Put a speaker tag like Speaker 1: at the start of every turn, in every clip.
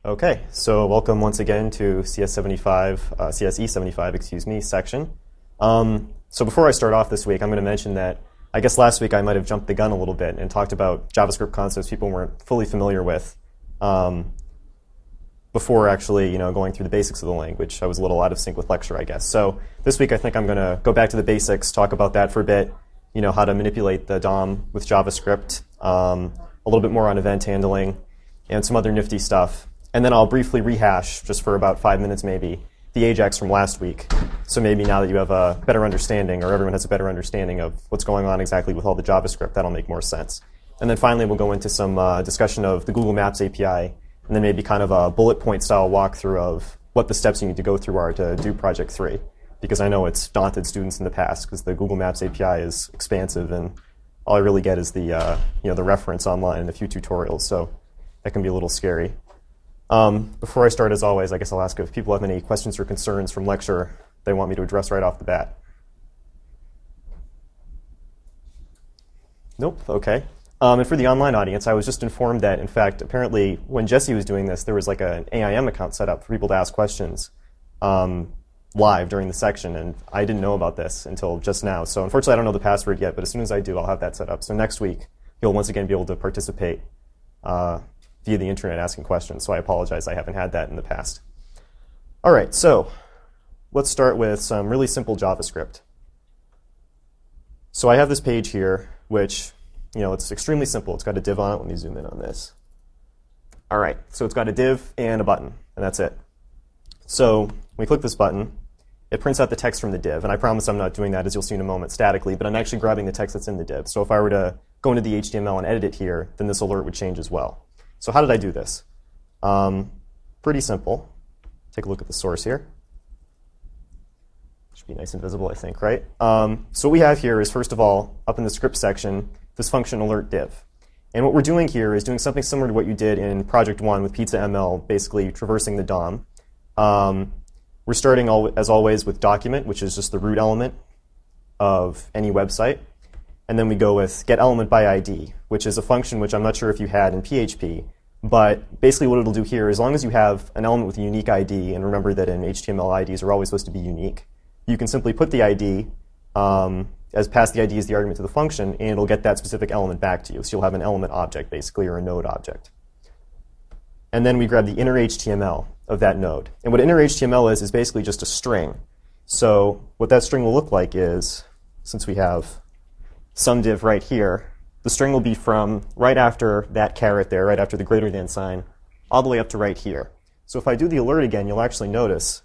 Speaker 1: Okay, so welcome once again to CSE75, excuse me, section. So before I start off this week, I'm going to mention that I guess last week I might have jumped the gun a little bit and talked about JavaScript concepts people weren't fully familiar with before actually, going through the basics of the language. I was a little out of sync with lecture, I guess. So this week I think I'm going to go back to the basics, talk about that for a bit, how to manipulate the DOM with JavaScript, a little bit more on event handling, and some other nifty stuff. And then I'll briefly rehash, just for about 5 minutes maybe, the AJAX from last week. So maybe now that you have a better understanding, or everyone has a better understanding of what's going on exactly with all the JavaScript, that'll make more sense. And then finally we'll go into some discussion of the Google Maps API, and then maybe kind of a bullet point style walkthrough of what the steps you need to go through are to do Project 3. Because I know it's daunted students in the past, because the Google Maps API is expansive, and all I really get is the the reference online and a few tutorials, so that can be a little scary. Before I start, as always, I guess I'll ask if people have any questions or concerns from lecture they want me to address right off the bat. Nope, okay. And for the online audience, I was just informed that, in fact, apparently when Jesse was doing this, there was like an AIM account set up for people to ask questions live during the section, and I didn't know about this until just now. So unfortunately, I don't know the password yet, but as soon as I do, I'll have that set up. So next week, you'll once again be able to participate via the internet asking questions, so I apologize I haven't had that in the past. All right, so let's start with some really simple JavaScript. So I have this page here, which, it's extremely simple. It's got a div on it. Let me zoom in on this. All right, so it's got a div and a button, and that's it. So when we click this button, it prints out the text from the div, and I promise I'm not doing that, as you'll see in a moment, statically, but I'm actually grabbing the text that's in the div. So if I were to go into the HTML and edit it here, then this alert would change as well. So how did I do this? Pretty simple. Take a look at the source here. Should be nice and visible, I think, right? So what we have here is, first of all, up in the script section, this function alert div. And what we're doing here is doing something similar to what you did in Project 1 with PizzaML, basically traversing the DOM. We're starting, as always, with document, which is just the root element of any website. And then we go with getElementById, which is a function which I'm not sure if you had in PHP, but basically what it'll do here, as long as you have an element with a unique ID, and remember that in HTML IDs are always supposed to be unique, you can simply put the ID, pass the ID as the argument to the function, and it'll get that specific element back to you. So you'll have an element object, basically, or a node object. And then we grab the inner HTML of that node. And what inner HTML is basically just a string. So what that string will look like is, since we have some div right here, the string will be from right after that caret there, right after the greater than sign, all the way up to right here. So if I do the alert again, you'll actually notice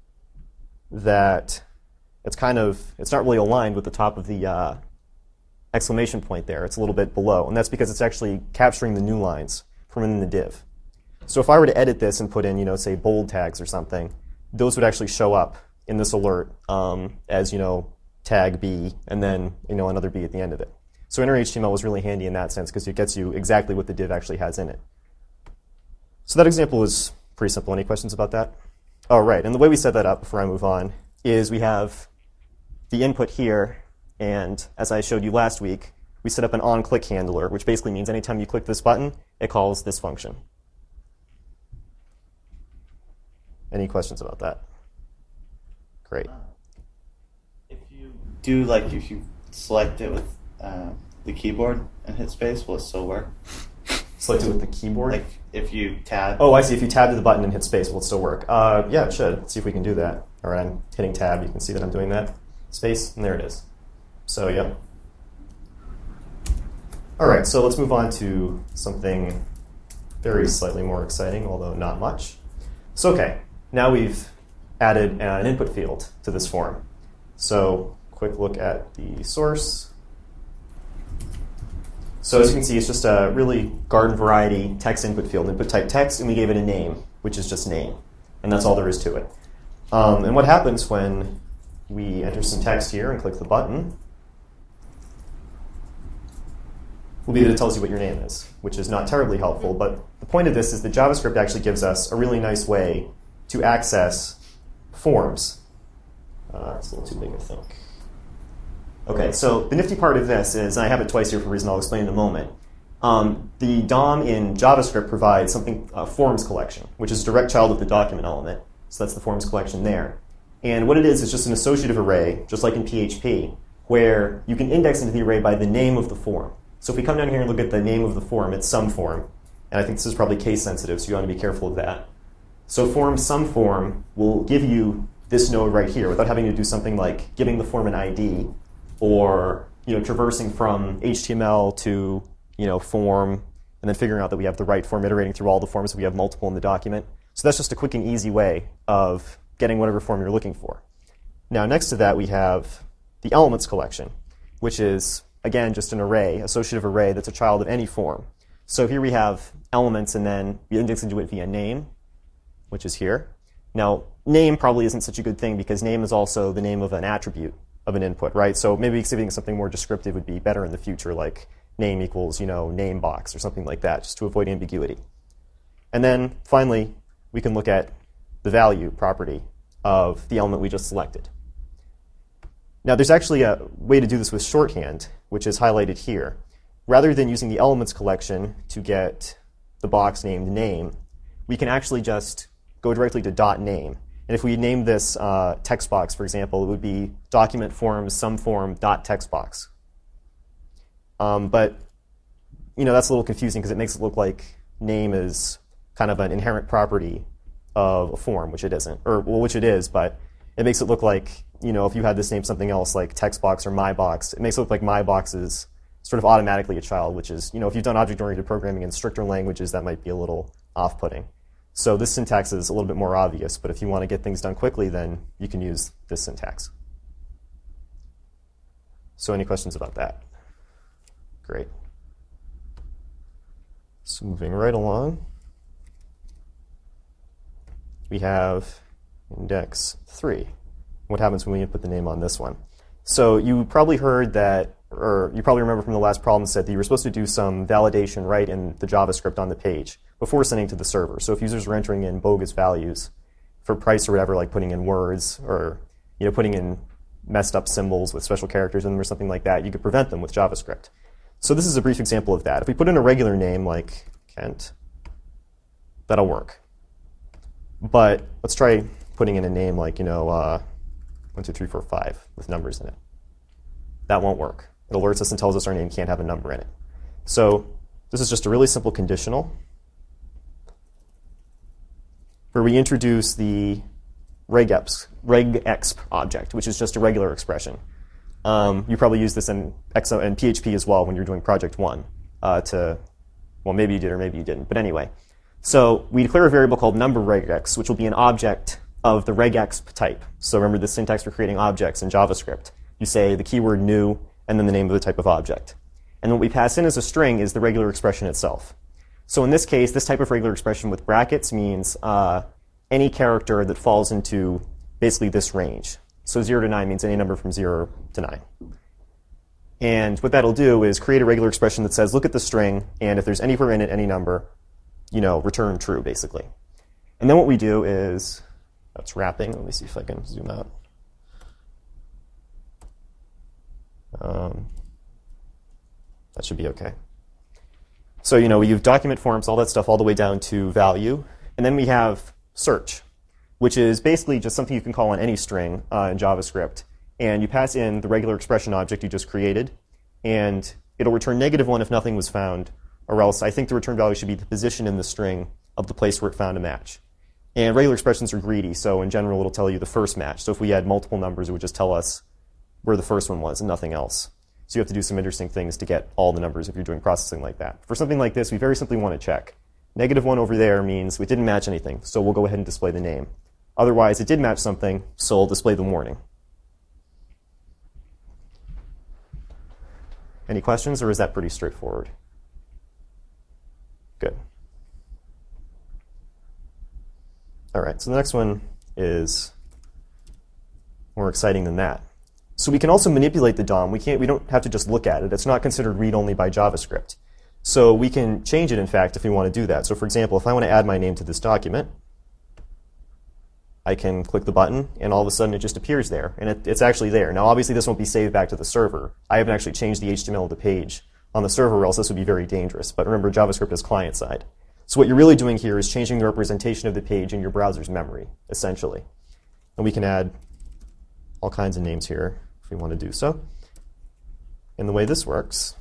Speaker 1: that it's not really aligned with the top of the exclamation point there. It's a little bit below, and that's because it's actually capturing the new lines from within the div. So if I were to edit this and put in, say, bold tags or something, those would actually show up in this alert as, tag B, and then another B at the end of it. So inner HTML was really handy in that sense because it gets you exactly what the div actually has in it. So that example was pretty simple. Any questions about that? Oh, right. And the way we set that up, before I move on, is we have the input here, and as I showed you last week, we set up an on-click handler, which basically means anytime you click this button, it calls this function. Any questions about that? Great.
Speaker 2: If you select it with the keyboard and hit space, will it still work?
Speaker 1: Select it with the keyboard?
Speaker 2: Like if you tab.
Speaker 1: Oh, I see. If you tab to the button and hit space, will it still work? Yeah, it should. Let's see if we can do that. All right, I'm hitting tab. You can see that I'm doing that. Space, and there it is. So, yep. All right, so let's move on to something very slightly more exciting, although not much. So, okay, now we've added an input field to this form. So, quick look at the source. So as you can see, it's just a really garden variety text input field, input type text, and we gave it a name, which is just name. And that's all there is to it. And what happens when we enter some text here and click the button will be that it tells you what your name is, which is not terribly helpful. But the point of this is that JavaScript actually gives us a really nice way to access forms. It's a little too big, I think. Okay, so the nifty part of this is, and I have it twice here for a reason I'll explain in a moment, The DOM in JavaScript provides something, a forms collection, which is a direct child of the document element. So that's the forms collection there. And what it is just an associative array, just like in PHP, where you can index into the array by the name of the form. So if we come down here and look at the name of the form, it's some form. And I think this is probably case sensitive, so you want to be careful of that. So form some form will give you this node right here without having to do something like giving the form an ID or traversing from HTML to form and then figuring out that we have the right form, iterating through all the forms if we have multiple in the document. So that's just a quick and easy way of getting whatever form you're looking for. Now next to that we have the elements collection, which is, again, just an array, associative array that's a child of any form. So here we have elements, and then we index into it via name, which is here. Now, name probably isn't such a good thing because name is also the name of an attribute of an input, right? So maybe exhibiting something more descriptive would be better in the future, like name equals, name box or something like that, just to avoid ambiguity. And then finally, we can look at the value property of the element we just selected. Now, there's actually a way to do this with shorthand, which is highlighted here. Rather than using the elements collection to get the box named name, we can actually just go directly to .name. And if we name this text box, for example, it would be document forms some form .textbox. But that's a little confusing because it makes it look like name is kind of an inherent property of a form, which it isn't, which it is, but it makes it look like if you had this name something else like text box or my box, it makes it look like my box is sort of automatically a child, which is, if you've done object-oriented programming in stricter languages, that might be a little off-putting. So this syntax is a little bit more obvious, but if you want to get things done quickly, then you can use this syntax. So any questions about that? Great. So moving right along, we have index 3. What happens when we input the name on this one? So you probably heard that, or you probably remember from the last problem set that you were supposed to do some validation right in the JavaScript on the page before sending to the server. So if users were entering in bogus values for price or whatever, like putting in words or putting in messed up symbols with special characters in them or something like that, you could prevent them with JavaScript. So this is a brief example of that. If we put in a regular name like Kent, that'll work. But let's try putting in a name like 1, 2, 3, 4, 5 with numbers in it. That won't work. It alerts us and tells us our name can't have a number in it. So this is just a really simple conditional where we introduce the regexp object, which is just a regular expression. You probably use this in PHP as well when you're doing project 1 well, maybe you did or maybe you didn't. But anyway, so we declare a variable called number regex, which will be an object of the regexp type. So remember the syntax for creating objects in JavaScript. You say the keyword new and then the name of the type of object. And what we pass in as a string is the regular expression itself. So in this case, this type of regular expression with brackets means any character that falls into basically this range. So 0 to 9 means any number from 0 to 9. And what that'll do is create a regular expression that says, look at the string, and if there's anywhere in it any number, return true, basically. And then what we do is, that's wrapping. Let me see if I can zoom out. That should be okay. So, we use document forms, all that stuff, all the way down to value. And then we have search, which is basically just something you can call on any string in JavaScript. And you pass in the regular expression object you just created, and it'll return -1 if nothing was found, or else I think the return value should be the position in the string of the place where it found a match. And regular expressions are greedy, so in general it'll tell you the first match. So if we had multiple numbers, it would just tell us where the first one was and nothing else. So you have to do some interesting things to get all the numbers if you're doing processing like that. For something like this, we very simply want to check. -1 over there means we didn't match anything, so we'll go ahead and display the name. Otherwise, it did match something, so we'll display the warning. Any questions, or is that pretty straightforward? Good. All right, so the next one is more exciting than that. So we can also manipulate the DOM. We don't have to just look at it. It's not considered read-only by JavaScript. So we can change it, in fact, if we want to do that. So for example, if I want to add my name to this document, I can click the button, and all of a sudden it just appears there, and it's actually there. Now, obviously, this won't be saved back to the server. I haven't actually changed the HTML of the page on the server, or else this would be very dangerous. But remember, JavaScript is client-side. So what you're really doing here is changing the representation of the page in your browser's memory, essentially. And we can add all kinds of names here if we want to do so. And the way this works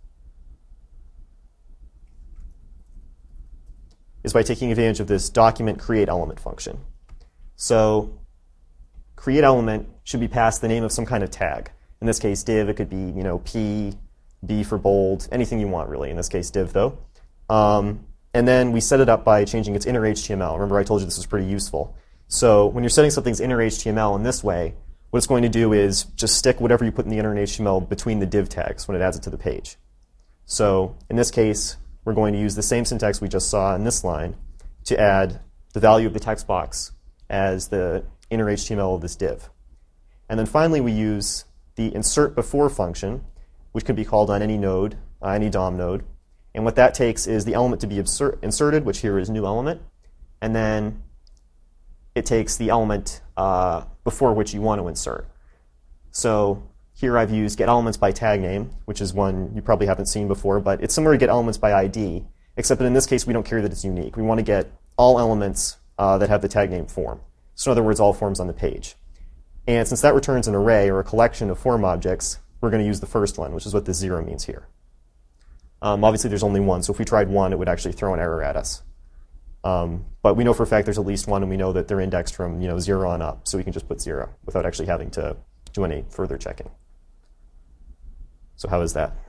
Speaker 1: is by taking advantage of this document create element function. So create element should be passed the name of some kind of tag. In this case, div. It could be P, B for bold, anything you want, really. In this case, div, though. And then we set it up by changing its inner HTML. Remember, I told you this was pretty useful. So when you're setting something's inner HTML in this way, what it's going to do is just stick whatever you put in the inner HTML between the div tags when it adds it to the page. So in this case, we're going to use the same syntax we just saw in this line to add the value of the text box as the inner HTML of this div. And then finally, we use the insert before function, which can be called on any node, any DOM node. And what that takes is the element to be inserted, which here is new element, and then it takes the element before which you want to insert. So here I've used getElementsByTagName, which is one you probably haven't seen before, but it's similar to getElementsByID, except that in this case we don't care that it's unique. We want to get all elements that have the tag name form. So in other words, all forms on the page. And since that returns an array or a collection of form objects, we're going to use the first one, which is what this 0 means here. Obviously, there's only one, so if we tried 1, it would actually throw an error at us. But we know for a fact there's at least one, and we know that they're indexed from 0 on up, so we can just put 0 without actually having to do any further checking. So how is that?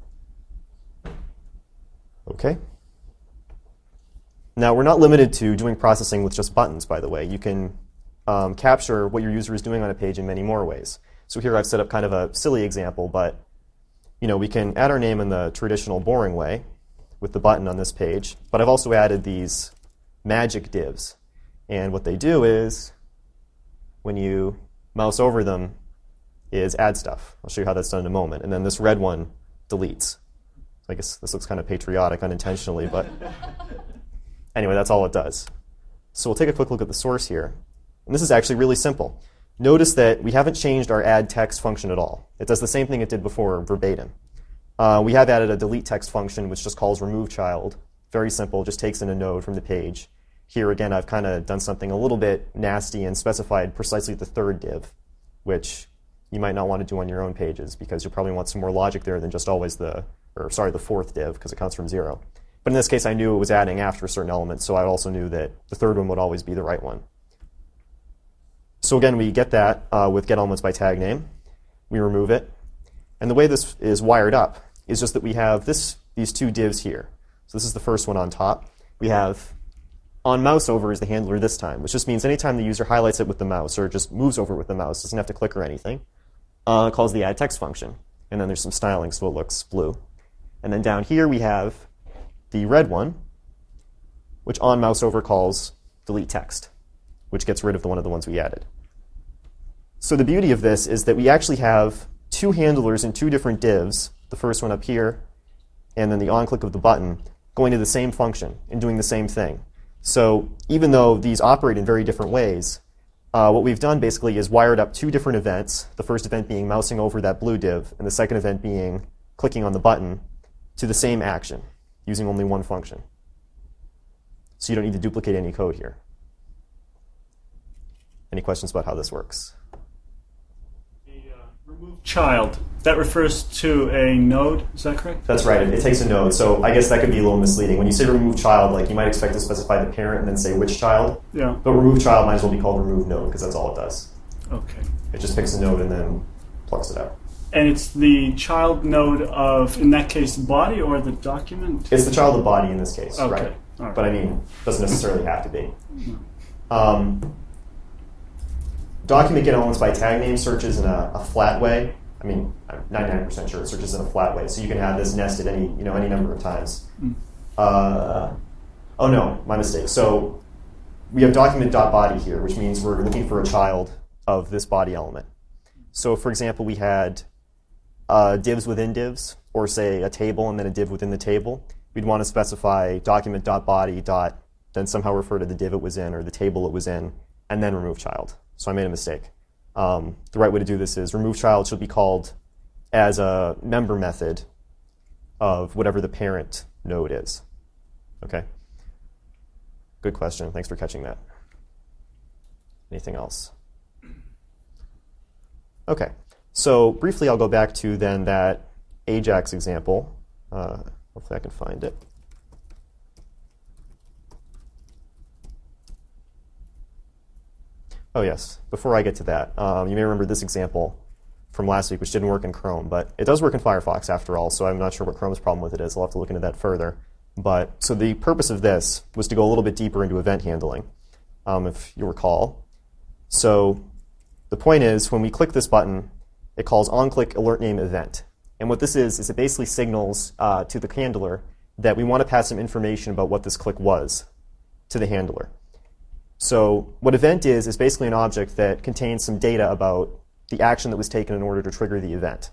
Speaker 1: Okay. Now, we're not limited to doing processing with just buttons, by the way. You can capture what your user is doing on a page in many more ways. So here I've set up kind of a silly example, but we can add our name in the traditional boring way with the button on this page, but I've also added these magic divs. And what they do is, when you mouse over them, is add stuff. I'll show you how that's done in a moment. And then this red one deletes. I guess this looks kind of patriotic unintentionally, but anyway, that's all it does. So we'll take a quick look at the source here. And this is actually really simple. Notice that we haven't changed our add text function at all. It does the same thing it did before verbatim. We have added a delete text function, which just calls remove child. Very simple, just takes in a node from the page. Here again, I've kind of done something a little bit nasty and specified precisely the third div, which you might not want to do on your own pages because you'll probably want some more logic there than just always the fourth div, because it counts from 0. But in this case, I knew it was adding after a certain element, so I also knew that the third one would always be the right one. So again, we get that with getElementsByTagName. We remove it. And the way this is wired up is just that we have these two divs here. So this is the first one on top. We have onMouseOver is the handler this time, which just means anytime the user highlights it with the mouse or just moves over with the mouse, doesn't have to click or anything, it calls the add text function. And then there's some styling so it looks blue. And then down here we have the red one, which onMouseOver calls delete text, which gets rid of one of the ones we added. So the beauty of this is that we actually have two handlers in two different divs, the first one up here, and then the on-click of the button, going to the same function and doing the same thing. So even though these operate in very different ways, what we've done basically is wired up two different events, the first event being mousing over that blue div, and the second event being clicking on the button, to the same action, using only one function. So you don't need to duplicate any code here. Any questions about how this works?
Speaker 3: Remove child, that refers to a node, is that correct?
Speaker 1: That's right, it takes a node. So I guess that could be a little misleading. When you say remove child, like you might expect to specify the parent and then say which child.
Speaker 3: Yeah.
Speaker 1: But remove child might as well be called remove node because that's all it does.
Speaker 3: Okay.
Speaker 1: It just picks a node and then plucks it out.
Speaker 3: And it's the child node of, in that case, the body or the document?
Speaker 1: It's the child of body in this case,
Speaker 3: okay.
Speaker 1: right?
Speaker 3: All right.
Speaker 1: But I mean, it doesn't necessarily have to be. Document getElementsByTagName searches in a flat way. I mean, I'm 99% sure it searches in a flat way, so you can have this nested any number of times. Oh no, my mistake. So we have document.body here, which means we're looking for a child of this body element. So for example, we had divs within divs, or say a table and then a div within the table. We'd want to specify document.body then somehow refer to the div it was in or the table it was in, and then remove child. So I made a mistake. The right way to do this is remove child should be called as a member method of whatever the parent node is. Okay? Good question. Thanks for catching that. Anything else? Okay. So briefly, I'll go back to then that Ajax example. Hopefully I can find it. Oh, yes. Before I get to that, you may remember this example from last week, which didn't work in Chrome, but it does work in Firefox after all, so I'm not sure what Chrome's problem with it is. I'll have to look into that further. But so the purpose of this was to go a little bit deeper into event handling, if you recall. So the point is, when we click this button, it calls onClick alert name event. And what this is it basically signals to the handler that we want to pass some information about what this click was to the handler. So what event is basically an object that contains some data about the action that was taken in order to trigger the event.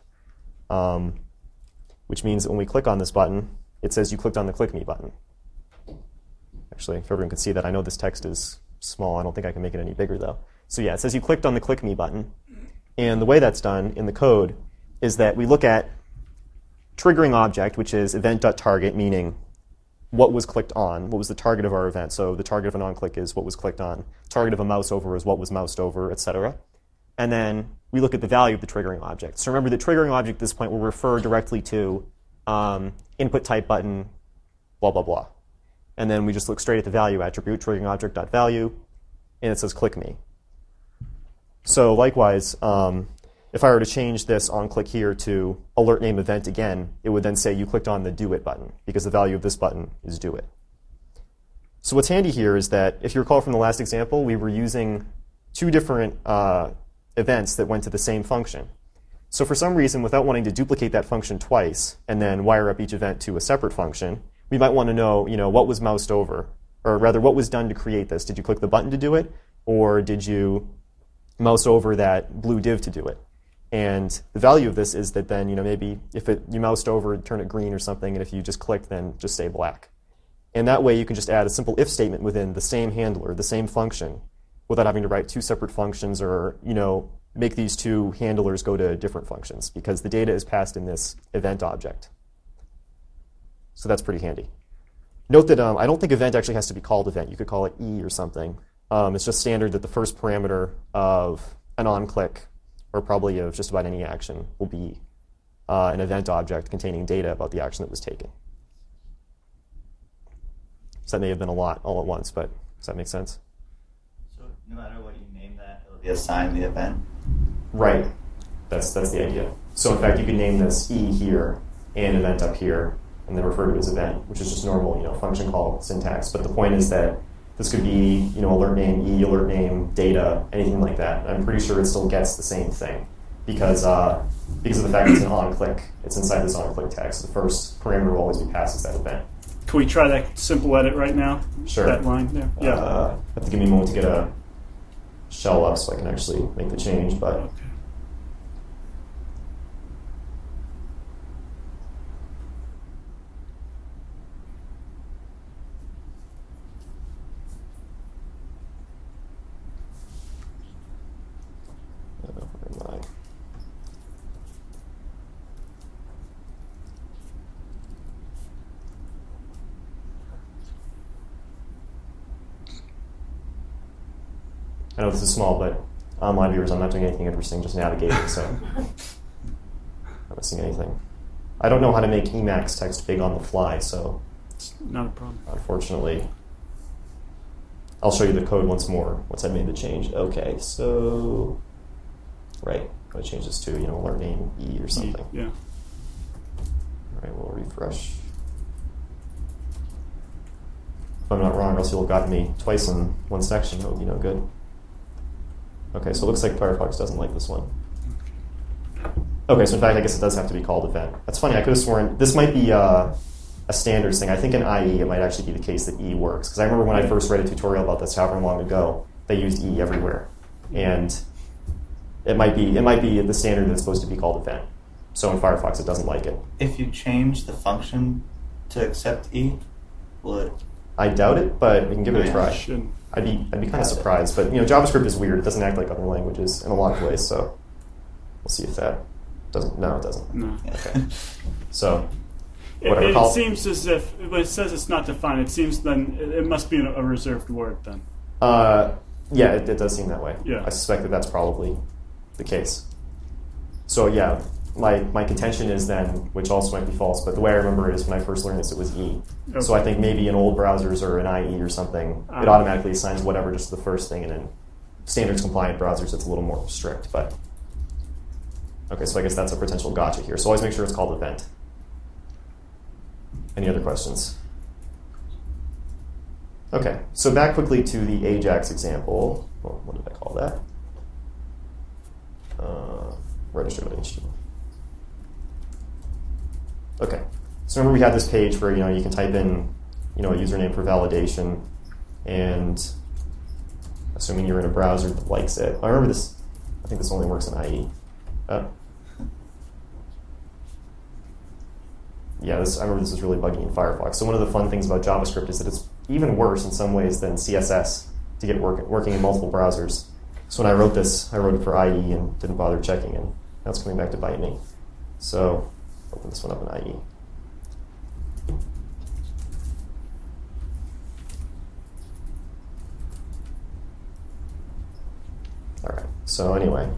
Speaker 1: Which means that when we click on this button, it says you clicked on the Click Me button. Actually, if everyone can see that, I know this text is small. I don't think I can make it any bigger, though. So yeah, it says you clicked on the Click Me button. And the way that's done in the code is that we look at triggering object, which is event.target, meaning what was clicked on, what was the target of our event. So the target of an onClick is what was clicked on. Target of a mouse over is what was moused over, etc. And then we look at the value of the triggering object. So remember, the triggering object at this point will refer directly to input type button, blah, blah, blah. And then we just look straight at the value attribute, triggering object.value, and it says click me. So likewise, if I were to change this onClick here to alert name event again, it would then say you clicked on the do it button, because the value of this button is do it. So what's handy here is that, if you recall from the last example, we were using two different events that went to the same function. So for some reason, without wanting to duplicate that function twice and then wire up each event to a separate function, we might want to know, what was moused over, or rather, what was done to create this. Did you click the button to do it, or did you mouse over that blue div to do it? And the value of this is that then, maybe if you moused over, turn it green or something, and if you just clicked, then just stay black. And that way, you can just add a simple if statement within the same handler, the same function, without having to write two separate functions or, make these two handlers go to different functions, because the data is passed in this event object. So that's pretty handy. Note that I don't think event actually has to be called event. You could call it E or something. It's just standard that the first parameter of an onClick, or probably of just about any action, will be an event object containing data about the action that was taken. So that may have been a lot all at once, but does that make sense?
Speaker 2: So no matter what you name that, it'll be assigned the event?
Speaker 1: Right. That's the idea. So in fact, you could name this E here and event up here, and then refer to it as event, which is just normal, function call syntax. But the point is that this could be, alert name E, alert name data, anything like that. I'm pretty sure it still gets the same thing because of the fact it's an onClick. It's inside this onClick tag. So the first parameter will always be passed as that event.
Speaker 3: Can we try that simple edit right now?
Speaker 1: Sure.
Speaker 3: That line there. Yeah.
Speaker 1: Have to give me a moment to get a shell up so I can actually make the change, but.
Speaker 3: Okay.
Speaker 1: Where am I? I know this is small, but online viewers, I'm not doing anything interesting, just navigating, so not missing anything. I don't know how to make Emacs text big on the fly, so
Speaker 3: It's not a problem.
Speaker 1: unfortunately, I'll show you the code once more, once I made the change. Okay, so, right, I'm going to change this to, alert name E or something.
Speaker 3: Yeah.
Speaker 1: All right, we'll refresh. If I'm not wrong, or else you'll have gotten me twice in one section. That would be no good. Okay, so it looks like Firefox doesn't like this one. Okay, so in fact, I guess it does have to be called event. That's funny. I could have sworn this might be a standards thing. I think in IE, it might actually be the case that E works. Because I remember when I first read a tutorial about this however long ago, they used E everywhere. And it might be the standard that's supposed to be called event. So in Firefox, it doesn't like it.
Speaker 2: If you change the function to accept E, will it?
Speaker 1: I doubt it, but we can give it a try.
Speaker 3: Should.
Speaker 1: I'd be kind of surprised, but JavaScript is weird. It doesn't act like other languages in a lot of ways, so we'll see if that doesn't. No, it doesn't.
Speaker 3: No.
Speaker 1: Okay. So whatever.
Speaker 3: It seems as if when it says it's not defined, it seems then it must be a reserved word then.
Speaker 1: Yeah, it does seem that way.
Speaker 3: Yeah.
Speaker 1: I suspect that that's probably the case. So yeah, my contention is then, which also might be false, but the way I remember it is when I first learned this, it was E.
Speaker 3: Okay.
Speaker 1: So I think maybe in old browsers or in IE or something, it automatically assigns whatever just the first thing, and in standards compliant browsers, it's a little more strict. But okay, so I guess that's a potential gotcha here. So always make sure it's called event. Any other questions? Okay, so back quickly to the Ajax example. Well, what did I call that? Register.html. Okay, so remember we had this page where you can type in a username for validation, and assuming you're in a browser that likes it. I remember this. I think this only works in IE. Yeah, I remember this is really buggy in Firefox. So one of the fun things about JavaScript is that it's even worse in some ways than CSS to get working in multiple browsers. So when I wrote this, I wrote it for IE and didn't bother checking, and now it's coming back to bite me. So open this one up in IE. All right, so anyway.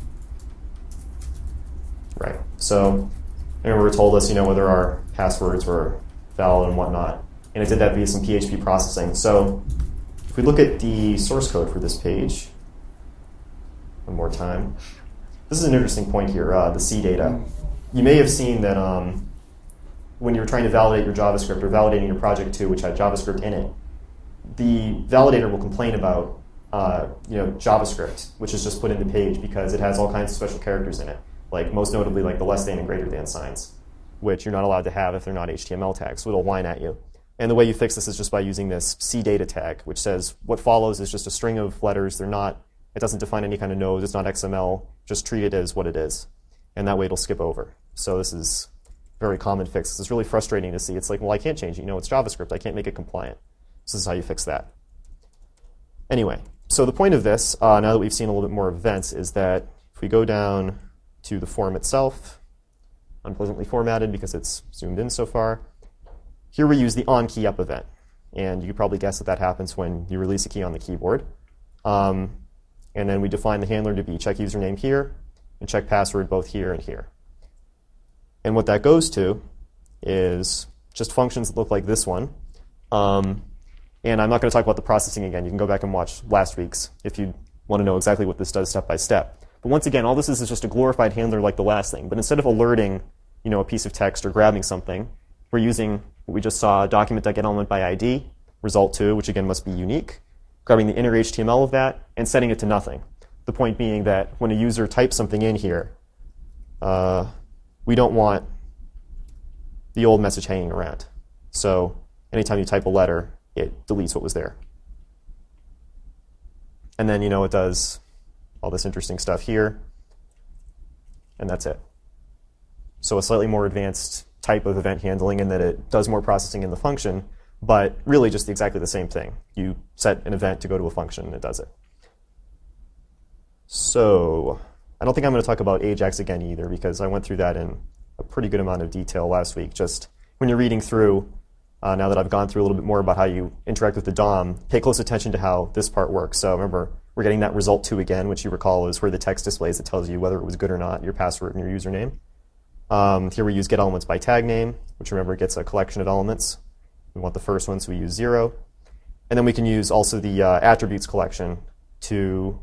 Speaker 1: Right, so remember it told us, whether our passwords were valid and whatnot, and it did that via some PHP processing. So if we look at the source code for this page, one more time, this is an interesting point here, the C data. You may have seen that when you're trying to validate your JavaScript or validating your project 2, which had JavaScript in it, the validator will complain about JavaScript, which is just put in the page because it has all kinds of special characters in it, like most notably like the less than and greater than signs, which you're not allowed to have if they're not HTML tags, so it'll whine at you. And the way you fix this is just by using this CData tag, which says what follows is just a string of letters. It doesn't define any kind of node. It's not XML. Just treat it as what it is. And that way it'll skip over. So this is a very common fix. It's really frustrating to see. It's like, well, I can't change it. It's JavaScript. I can't make it compliant. So this is how you fix that. Anyway, so the point of this, now that we've seen a little bit more events, is that if we go down to the form itself, unpleasantly formatted because it's zoomed in so far, here we use the onKeyUp event. And you can probably guess that happens when you release a key on the keyboard. And then we define the handler to be check username here and check password both here and here. And what that goes to is just functions that look like this one. And I'm not going to talk about the processing again. You can go back and watch last week's if you want to know exactly what this does step by step. But once again, all this is just a glorified handler like the last thing. But instead of alerting a piece of text or grabbing something, we're using what we just saw, document.getElementById, result2, which again must be unique, grabbing the inner HTML of that, and setting it to nothing. The point being that when a user types something in here, we don't want the old message hanging around. So anytime you type a letter, it deletes what was there. And then, it does all this interesting stuff here, and that's it. So a slightly more advanced type of event handling in that it does more processing in the function, but really just exactly the same thing. You set an event to go to a function, and it does it. So I don't think I'm going to talk about Ajax again either, because I went through that in a pretty good amount of detail last week. Just when you're reading through, now that I've gone through a little bit more about how you interact with the DOM, pay close attention to how this part works. So remember, we're getting that result2 again, which you recall is where the text displays that tells you whether it was good or not, your password and your username. Here we use getElementsByTagName, which remember gets a collection of elements. We want the first one, so we use 0. And then we can use also the attributes collection to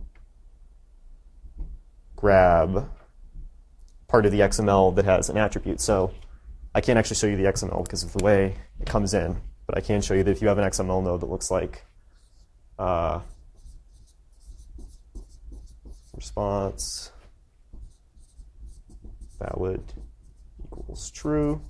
Speaker 1: grab part of the XML that has an attribute. So I can't actually show you the XML because of the way it comes in, but I can show you that if you have an XML node that looks like response valid equals true,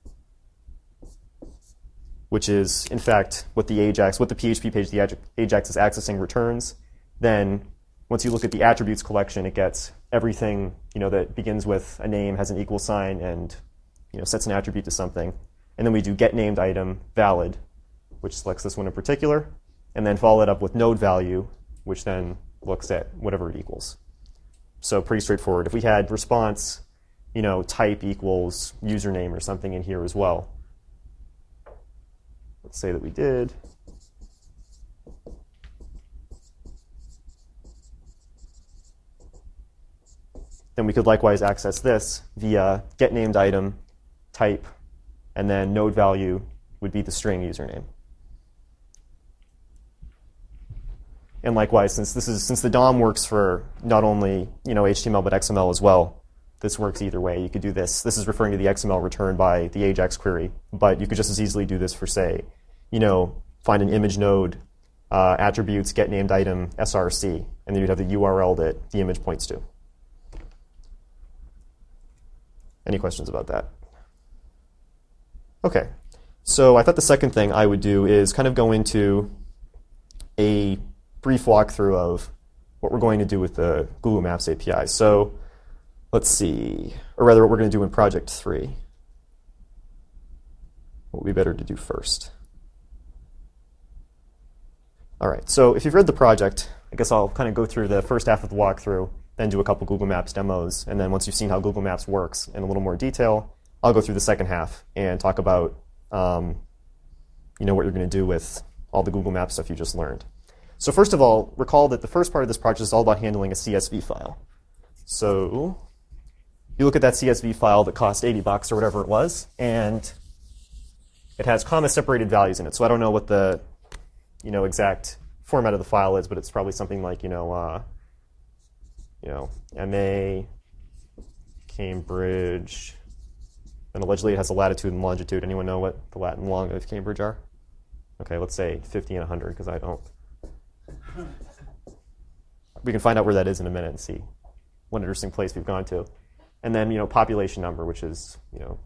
Speaker 1: which is, in fact, what the PHP page the Ajax is accessing returns, then once you look at the attributes collection, it gets everything that begins with a name, has an equal sign, and sets an attribute to something. And then we do getNamedItem valid, which selects this one in particular, and then follow it up with node value, which then looks at whatever it equals. So pretty straightforward. If we had response, type equals username or something in here as well, let's say that we did. Then we could likewise access this via getNamedItem type, and then node value would be the string username. And likewise, since the DOM works for not only HTML but XML as well, this works either way. You could do this. This is referring to the XML returned by the AJAX query, but you could just as easily do this for, say, find an image node, attributes getNamedItem src, and then you'd have the URL that the image points to. Any questions about that? Okay, so I thought the second thing I would do is kind of go into a brief walkthrough of what we're going to do with the Google Maps API. So let's see, or rather what we're going to do in Project 3. What would be better to do first? All right, so if you've read the project, I guess I'll kind of go through the first half of the walkthrough, then do a couple Google Maps demos, and then once you've seen how Google Maps works in a little more detail, I'll go through the second half and talk about what you're going to do with all the Google Maps stuff you just learned. So first of all, recall that the first part of this project is all about handling a CSV file. So you look at that CSV file that cost $80 or whatever it was, and it has comma-separated values in it. So I don't know what the exact format of the file is, but it's probably something like MA, Cambridge, and allegedly it has a latitude and longitude. Anyone know what the lat and long of Cambridge are? Okay, let's say 50 and 100, because I don't. We can find out where that is in a minute and see what interesting place we've gone to. And then, population number, which is,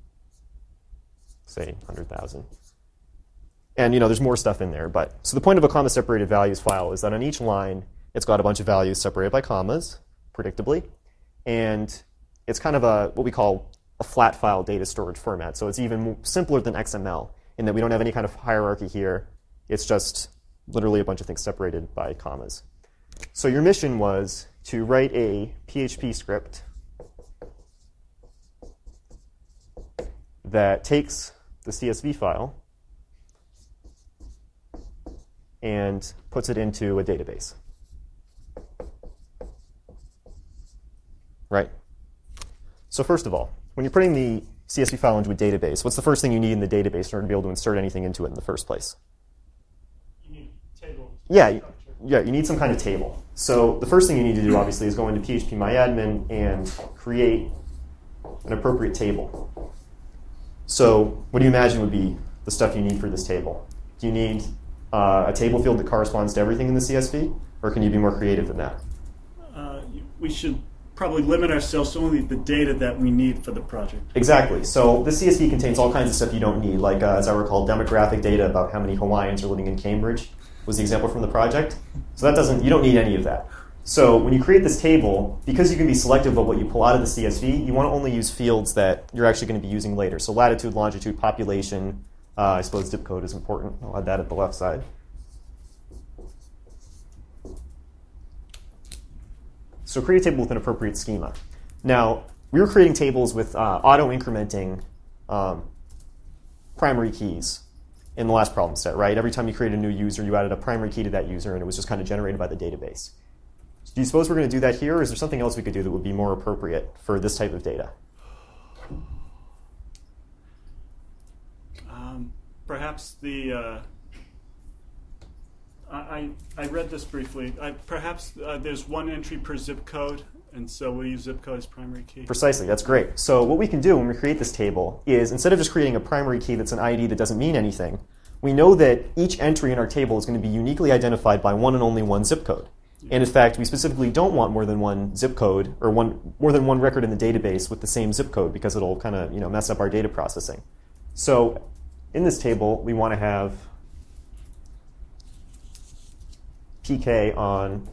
Speaker 1: say 100,000. And, there's more stuff in there. But so the point of a comma-separated values file is that on each line, it's got a bunch of values separated by commas, predictably. And it's kind of what we call a flat file data storage format. So it's even simpler than XML in that we don't have any kind of hierarchy here. It's just literally a bunch of things separated by commas. So your mission was to write a PHP script that takes the CSV file and puts it into a database. Right? So first of all, when you're putting the CSV file into a database, what's the first thing you need in the database in order to be able to insert anything into it in the first place?
Speaker 3: You need tables.
Speaker 1: Yeah, you need some kind of table. So the first thing you need to do, obviously, is go into phpMyAdmin and create an appropriate table. So what do you imagine would be the stuff you need for this table? Do you need a table field that corresponds to everything in the CSV, or can you be more creative than that?
Speaker 3: We should probably limit ourselves to only the data that we need for the project.
Speaker 1: Exactly. So the CSV contains all kinds of stuff you don't need, like, as I recall, demographic data about how many Hawaiians are living in Cambridge was the example from the project. So you don't need any of that. So when you create this table, because you can be selective of what you pull out of the CSV, you want to only use fields that you're actually going to be using later. So latitude, longitude, population, I suppose zip code is important. I'll add that at the left side. So create a table with an appropriate schema. Now, we were creating tables with auto-incrementing primary keys in the last problem set, right? Every time you created a new user, you added a primary key to that user, and it was just kind of generated by the database. Do you suppose we're going to do that here, or is there something else we could do that would be more appropriate for this type of data?
Speaker 3: Perhaps I read this briefly. Perhaps there's one entry per zip code, and so we'll use zip code as primary key.
Speaker 1: Precisely, that's great. So what we can do when we create this table is, instead of just creating a primary key that's an ID that doesn't mean anything, we know that each entry in our table is going to be uniquely identified by one and only one zip code. And in fact, we specifically don't want more than one zip code or more than one record in the database with the same zip code, because it'll kind of mess up our data processing. So in this table, we want to have PK on,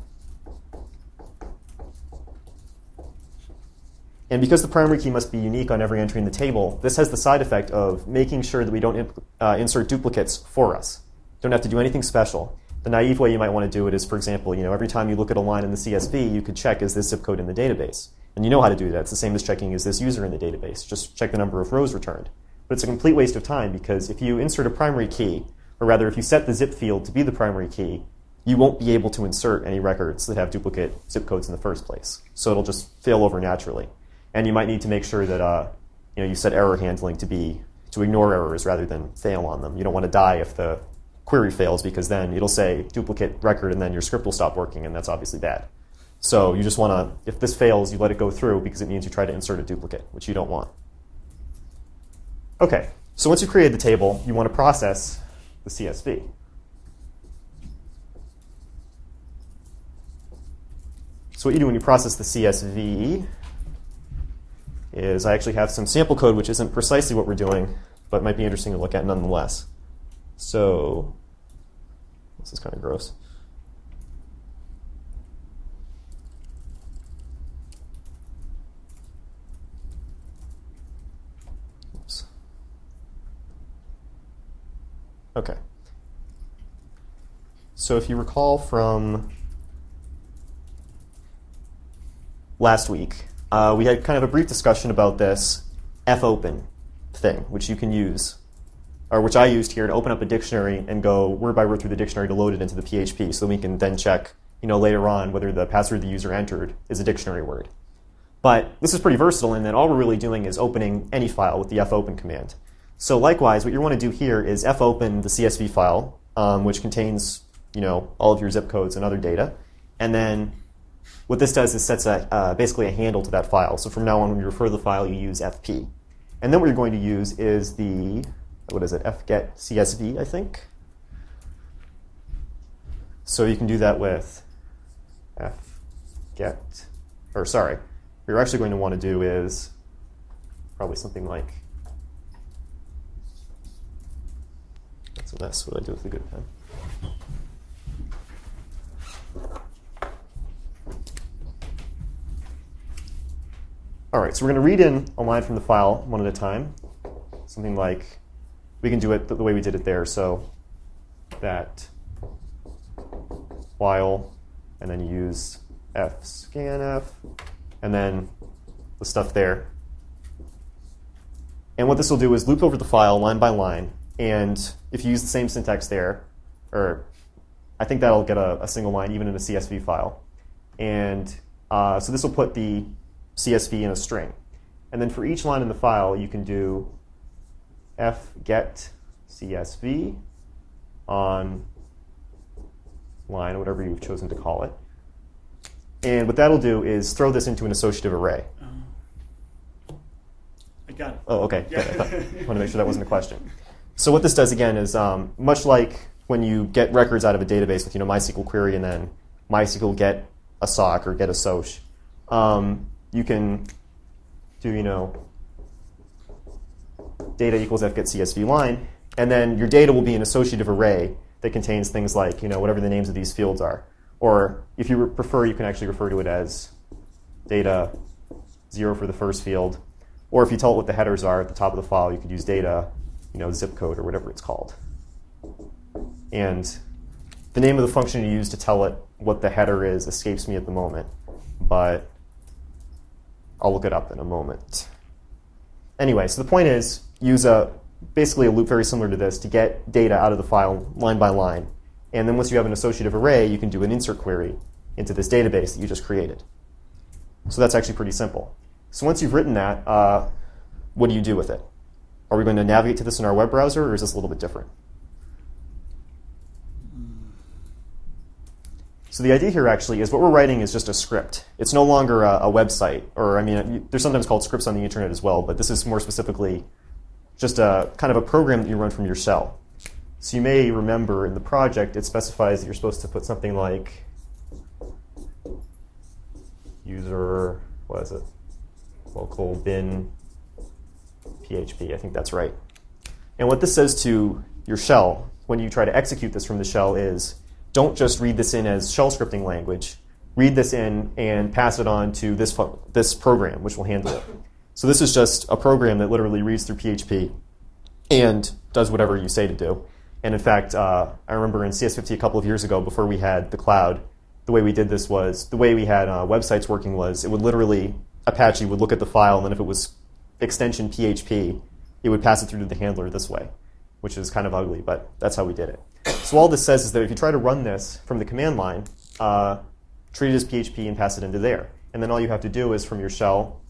Speaker 1: and because the primary key must be unique on every entry in the table, this has the side effect of making sure that we don't insert duplicates for us. Don't have to do anything special. The naive way you might want to do it is, for example, every time you look at a line in the CSV, you could check, is this zip code in the database? And you know how to do that. It's the same as checking, is this user in the database? Just check the number of rows returned. But it's a complete waste of time, because if you insert a primary key or rather, if you set the zip field to be the primary key, you won't be able to insert any records that have duplicate zip codes in the first place. So it'll just fail over naturally. And you might need to make sure that you set error handling to ignore errors rather than fail on them. You don't want to die if the query fails, because then it'll say duplicate record and then your script will stop working, and that's obviously bad. So you just want to, if this fails, you let it go through because it means you try to insert a duplicate, which you don't want. Okay, so once you've created the table, you want to process the CSV. So what you do when you process the CSV is I actually have some sample code which isn't precisely what we're doing, but might be interesting to look at nonetheless. So this is kind of gross. Oops. Okay. So if you recall from last week, we had kind of a brief discussion about this fopen thing, which you can use, or which I used here to open up a dictionary and go word by word through the dictionary to load it into the PHP, so we can then check, later on whether the password the user entered is a dictionary word. But this is pretty versatile in that all we're really doing is opening any file with the fopen command. So likewise, what you want to do here is fopen the CSV file, which contains, all of your zip codes and other data, and then what this does is sets basically a handle to that file. So from now on, when you refer to the file, you use fp. And then what you're going to use is the, fget CSV, I think. So you can do that with fget, what you're actually going to want to do is probably something like, that's a mess, what do I do with a good pen? All right, so we're going to read in a line from the file one at a time. Something like, we can do it the way we did it there. So that while, and then you use fscanf, and then the stuff there. And what this will do is loop over the file line by line. And if you use the same syntax there, or I think that'll get a single line even in a CSV file. And so this will put the CSV in a string. And then for each line in the file, you can do fget CSV on line, or whatever you've chosen to call it. And what that'll do is throw this into an associative array.
Speaker 3: I got it.
Speaker 1: Oh, okay. I want to make sure that wasn't a question. So what this does, again, is much like when you get records out of a database with MySQL query and then MySQL get a sock or get a soch, you can do, data equals fget CSV line, and then your data will be an associative array that contains things like, whatever the names of these fields are. Or if you prefer, you can actually refer to it as data 0 for the first field. Or if you tell it what the headers are at the top of the file, you could use data, zip code or whatever it's called. And the name of the function you use to tell it what the header is escapes me at the moment, but I'll look it up in a moment. Anyway, so the point is, use basically a loop very similar to this to get data out of the file line by line. And then once you have an associative array, you can do an insert query into this database that you just created. So that's actually pretty simple. So once you've written that, what do you do with it? Are we going to navigate to this in our web browser, or is this a little bit different? So the idea here actually is what we're writing is just a script. It's no longer a website, or they're sometimes called scripts on the internet as well, but this is more specifically just a kind of a program that you run from your shell. So you may remember in the project it specifies that you're supposed to put something like user, local bin PHP, I think that's right. And what this says to your shell when you try to execute this from the shell is, don't just read this in as shell scripting language. Read this in and pass it on to this program, which will handle it. So this is just a program that literally reads through PHP and does whatever you say to do. And in fact, I remember in CS50 a couple of years ago, before we had the cloud, the way we did this was, the way we had websites working was, it would literally, Apache would look at the file, and then if it was extension PHP, it would pass it through to the handler this way. which is kind of ugly, but that's how we did it. So all this says is that if you try to run this from the command line, treat it as PHP and pass it into there. And then all you have to do is from your shell,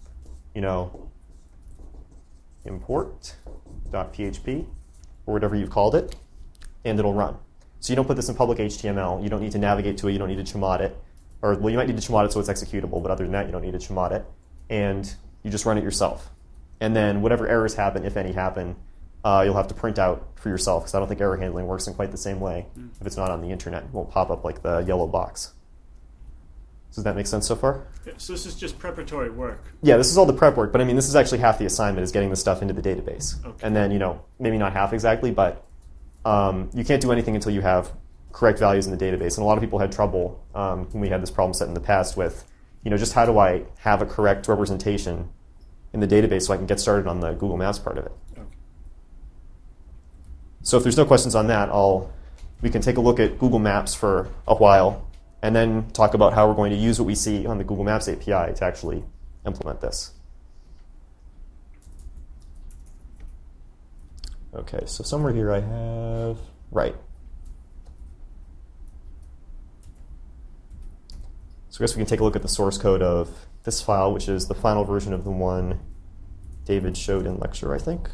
Speaker 1: import.php, or whatever you've called it, and it'll run. So you don't put this in public HTML. You don't need to navigate to it. You don't need to chmod it. Or, well, you might need to chmod it so it's executable, but other than that, you don't need to chmod it. And you just run it yourself. And then whatever errors happen, if any happen, you'll have to print out for yourself, because I don't think error handling works in quite the same way if it's not on the internet. It won't pop up like the yellow box. Does that make sense so far?
Speaker 3: Yeah, so this is just preparatory work.
Speaker 1: Yeah, this is all the prep work, but I mean, this is actually half the assignment, is getting the stuff into the database.
Speaker 3: Okay.
Speaker 1: And then, maybe not half exactly, but you can't do anything until you have correct values in the database. And a lot of people had trouble when we had this problem set in the past with, just how do I have a correct representation in the database so I can get started on the Google Maps part of it.
Speaker 3: Okay.
Speaker 1: So if there's no questions on that, we can take a look at Google Maps for a while, and then talk about how we're going to use what we see on the Google Maps API to actually implement this. Okay, so somewhere here I have, right. So I guess we can take a look at the source code of this file, which is the final version of the one David showed in lecture, I think.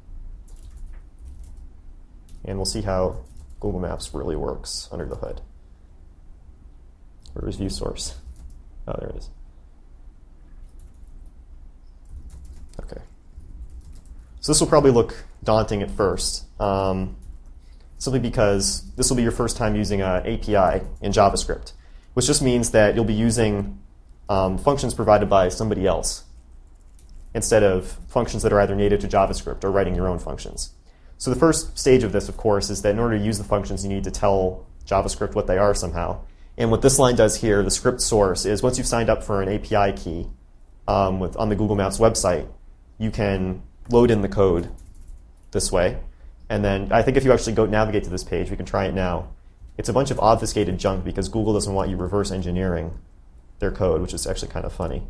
Speaker 1: And we'll see how Google Maps really works under the hood. Where is view source? Oh, there it is. Okay. So this will probably look daunting at first, simply because this will be your first time using an API in JavaScript, which just means that you'll be using functions provided by somebody else instead of functions that are either native to JavaScript or writing your own functions. So the first stage of this, of course, is that in order to use the functions, you need to tell JavaScript what they are somehow. And what this line does here, the script source, is once you've signed up for an API key on the Google Maps website, you can load in the code this way. And then I think if you actually go navigate to this page, we can try it now. It's a bunch of obfuscated junk because Google doesn't want you reverse engineering their code, which is actually kind of funny.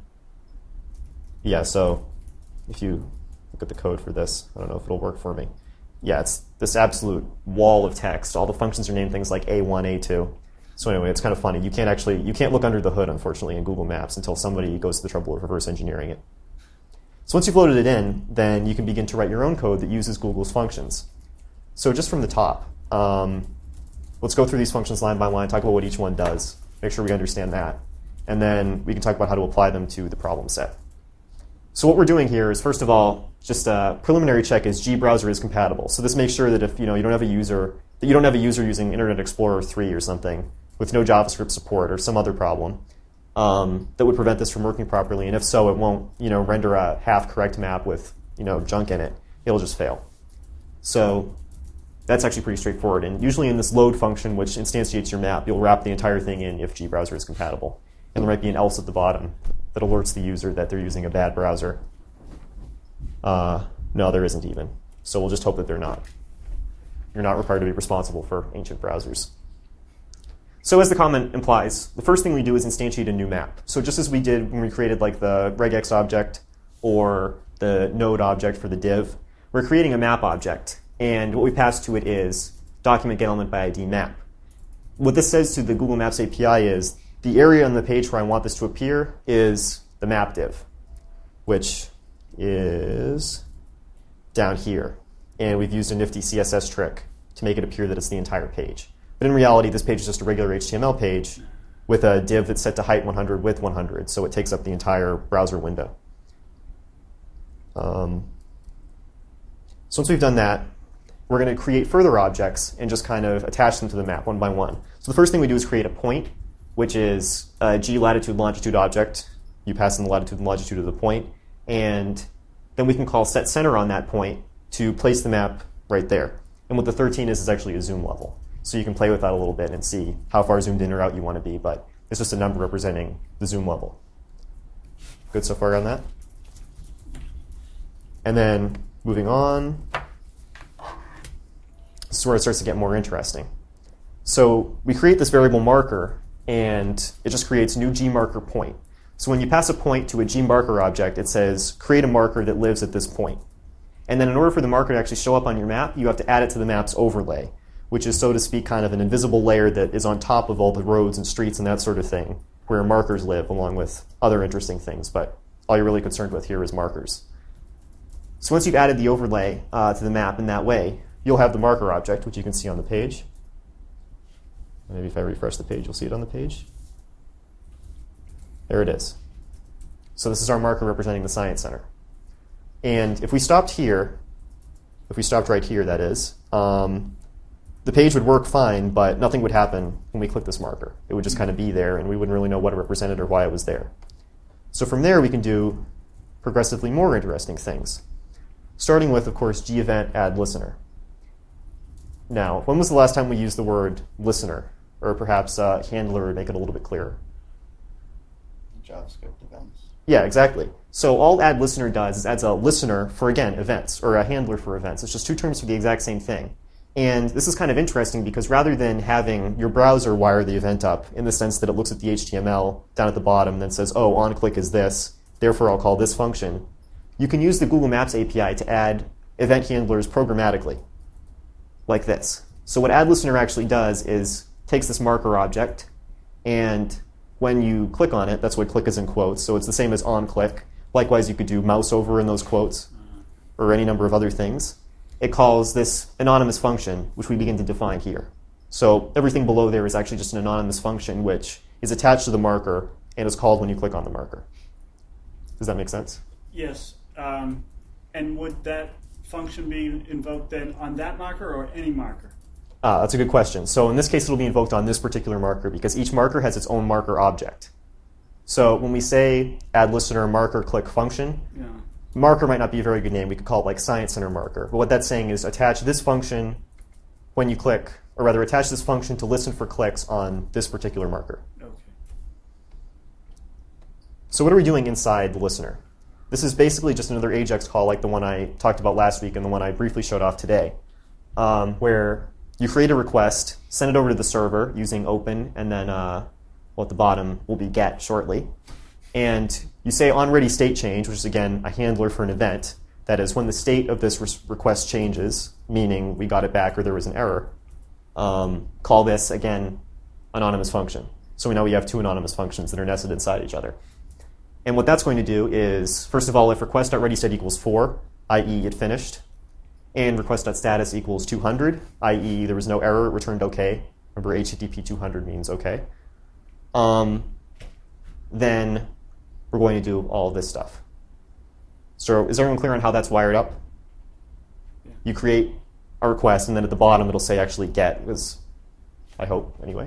Speaker 1: Yeah, so if you look at the code for this, I don't know if it'll work for me. Yeah, it's this absolute wall of text. All the functions are named things like A1, A2. So anyway, it's kind of funny. You can't look under the hood, unfortunately, in Google Maps until somebody goes to the trouble of reverse engineering it. So once you've loaded it in, then you can begin to write your own code that uses Google's functions. So just from the top, let's go through these functions line by line, talk about what each one does, make sure we understand that, and then we can talk about how to apply them to the problem set. So what we're doing here is, first of all, just a preliminary check is gbrowser is compatible. So this makes sure that if you don't have a user using Internet Explorer 3 or something with no JavaScript support or some other problem that would prevent this from working properly, and if so, it won't render a half-correct map with junk in it. It'll just fail. So that's actually pretty straightforward. And usually in this load function, which instantiates your map, you'll wrap the entire thing in if gbrowser is compatible. And there might be an else at the bottom that alerts the user that they're using a bad browser. No, there isn't even. So we'll just hope that they're not. You're not required to be responsible for ancient browsers. So as the comment implies, the first thing we do is instantiate a new map. So just as we did when we created like the regex object or the node object for the div, we're creating a map object. And what we pass to it is document get element by ID map. What this says to the Google Maps API is the area on the page where I want this to appear is the map div, which is down here. And we've used a nifty CSS trick to make it appear that it's the entire page. But in reality, this page is just a regular HTML page with a div that's set to height 100, width 100, so it takes up the entire browser window. So once we've done that, we're going to create further objects and just kind of attach them to the map one by one. So the first thing we do is create a point, which is a g latitude longitude object. You pass in the latitude and longitude of the point, and then we can call set center on that point to place the map right there. And what the 13 is actually a zoom level. So you can play with that a little bit and see how far zoomed in or out you want to be, but it's just a number representing the zoom level. Good so far on that? And then moving on, this is where it starts to get more interesting. So we create this variable marker, and it just creates new gmarker point. So when you pass a point to a gmarker object, it says create a marker that lives at this point. And then in order for the marker to actually show up on your map, you have to add it to the map's overlay, which is, so to speak, kind of an invisible layer that is on top of all the roads and streets and that sort of thing, where markers live, along with other interesting things. But all you're really concerned with here is markers. So once you've added the overlay to the map in that way, you'll have the marker object, which you can see on the page. Maybe if I refresh the page, you'll see it on the page. There it is. So this is our marker representing the Science Center. And if we stopped here, if we stopped right here, that is, the page would work fine, but nothing would happen when we click this marker. It would just kind of be there, and we wouldn't really know what it represented or why it was there. So from there, we can do progressively more interesting things, starting with, of course, gEvent add listener. Now, when was the last time we used the word listener, or perhaps handler to make it a little bit clearer?
Speaker 2: JavaScript events.
Speaker 1: Yeah, exactly. So all add listener does is adds a listener for, again, events, or a handler for events. It's just two terms for the exact same thing. And this is kind of interesting because rather than having your browser wire the event up in the sense that it looks at the HTML down at the bottom and then says, oh, onClick is this, therefore I'll call this function, you can use the Google Maps API to add event handlers programmatically, like this. So what add listener actually does is takes this marker object, and when you click on it, that's what click is in quotes, so it's the same as onClick. Likewise, you could do mouse over in those quotes, or any number of other things. It calls this anonymous function, which we begin to define here. So everything below there is actually just an anonymous function, which is attached to the marker and is called when you click on the marker. Does that make sense?
Speaker 3: Yes. And would that function be invoked then on that marker or any marker?
Speaker 1: That's a good question. So in this case, it'll be invoked on this particular marker because each marker has its own marker object. So when we say add listener marker click function,
Speaker 3: Yeah.
Speaker 1: marker might not be a very good name. We could call it like Science Center marker. But what that's saying is attach this function when you click, or rather attach this function to listen for clicks on this particular marker.
Speaker 3: Okay.
Speaker 1: So what are we doing inside the listener? This is basically just another AJAX call like the one I talked about last week and the one I briefly showed off today, where you create a request, send it over to the server using open, and then at the bottom will be get shortly. And you say onReady state change, which is, again, a handler for an event. That is, when the state of this request changes, meaning we got it back or there was an error, call this, again, anonymous function. So we know we have two anonymous functions that are nested inside each other. And what that's going to do is, first of all, if request.readyState equals 4, i.e. it finished, and request.status equals 200, i.e. there was no error, it returned OK. Remember, HTTP 200 means OK. Then we're going to do all this stuff. So is everyone clear on how that's wired up?
Speaker 3: Yeah.
Speaker 1: You create a request, and then at the bottom it'll say actually get, because I hope, anyway.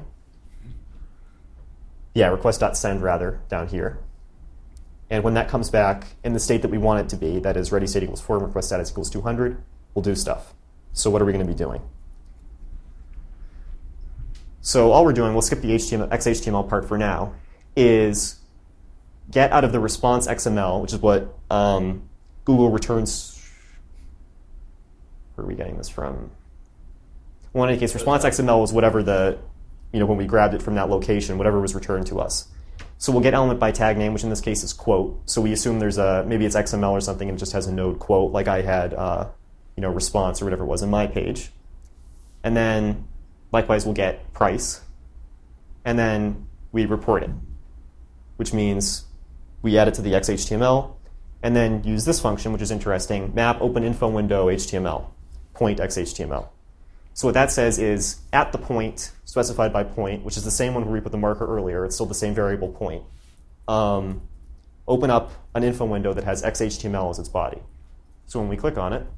Speaker 1: Yeah, request.send rather, down here. And when that comes back in the state that we want it to be, that is ready state equals 4 and request status equals 200, we'll do stuff. So what are we going to be doing? So all we're doing, we'll skip the XHTML part for now, is get out of the response XML, which is what Google returns. Where are we getting this from? Well, in any case, response XML was whatever when we grabbed it from that location, whatever was returned to us. So we'll get element by tag name, which in this case is quote. So we assume there's maybe it's XML or something and it just has a node quote, like I had, response or whatever it was in my page. And then likewise, we'll get price. And then we report it, which means we add it to the XHTML and then use this function, which is interesting, map open info window HTML, point XHTML. So what that says is at the point specified by point, which is the same one where we put the marker earlier, it's still the same variable point, open up an info window that has XHTML as its body. So when we click on it,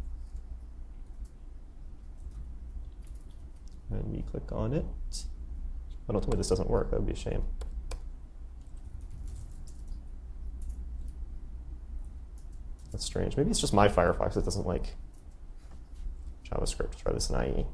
Speaker 1: oh, don't tell me this doesn't work. That would be a shame. That's strange. Maybe it's just my Firefox that doesn't like JavaScript. Try this in IE.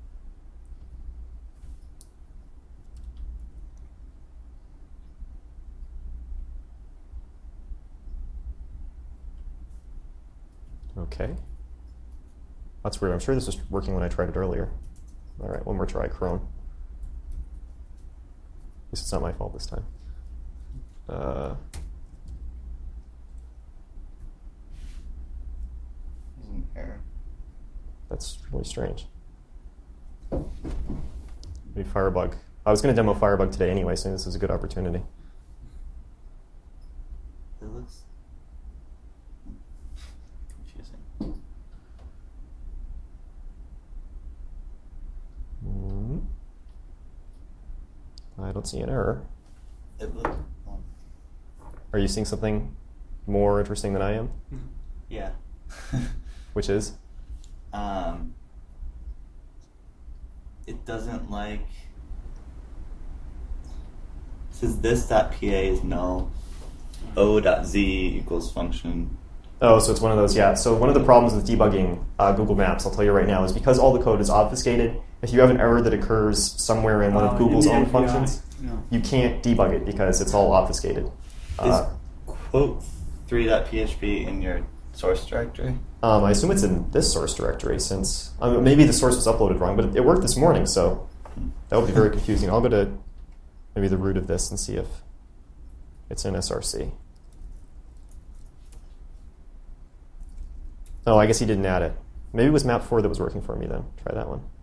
Speaker 1: Okay. That's weird. I'm sure this was working when I tried it earlier. All right, one more try, Chrome. At least it's not my fault this time. That's really strange. Maybe Firebug. I was going to demo Firebug today anyway, so this is a good opportunity.
Speaker 2: It looks confusing.
Speaker 1: I don't see an error.
Speaker 2: It looks.
Speaker 1: Are you seeing something more interesting than I am?
Speaker 2: Yeah.
Speaker 1: Which is?
Speaker 2: It doesn't like. It says this.pa is null. O.z equals function.
Speaker 1: Oh, so it's one of those, yeah. So one of the problems with debugging Google Maps, I'll tell you right now, is because all the code is obfuscated, if you have an error that occurs somewhere in one of Google's own functions, you can't debug it because it's all obfuscated.
Speaker 2: Is quote 3.php in your source directory?
Speaker 1: I assume it's in this source directory since maybe the source was uploaded wrong, but it worked this morning, so that would be very confusing. I'll go to maybe the root of this and see if it's in SRC. Oh, I guess he didn't add it. Maybe it was map 4 that was working for me then. Try that one.